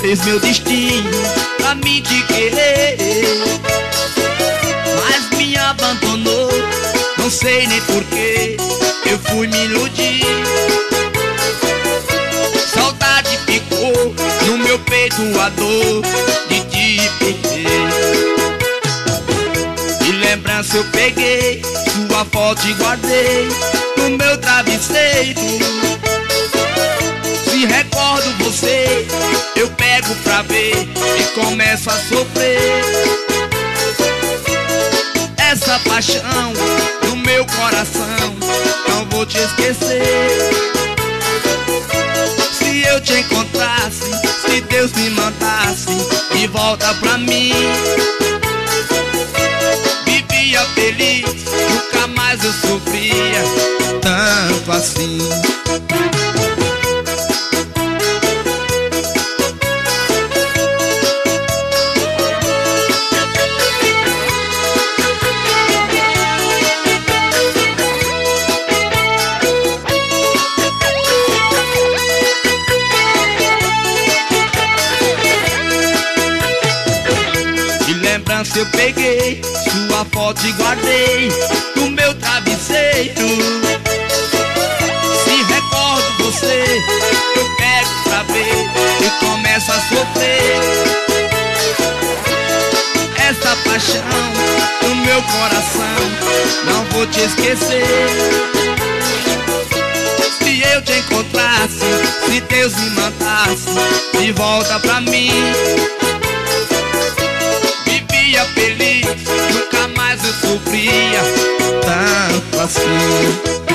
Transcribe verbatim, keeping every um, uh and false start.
fez meu destino pra mim te querer, mas me abandonou, não sei nem porquê. Eu fui me iludir, saudade ficou no meu peito, a dor de te perder. De lembrança eu peguei sua foto e guardei no meu travesseiro. Se recordo você, eu pego pra ver e começo a sofrer. Essa paixão no meu coração, não vou te esquecer. Se eu te encontrasse, se Deus me mandasse de volta pra mim, vivia feliz, nunca mais eu sofria tanto assim. Eu peguei sua foto e guardei no meu travesseiro. Se recordo você, eu pego pra ver e começo a sofrer. Essa paixão no meu coração, não vou te esquecer. Se eu te encontrasse, se Deus me mandasse de volta pra mim, feliz, nunca mais eu sofria tanto assim.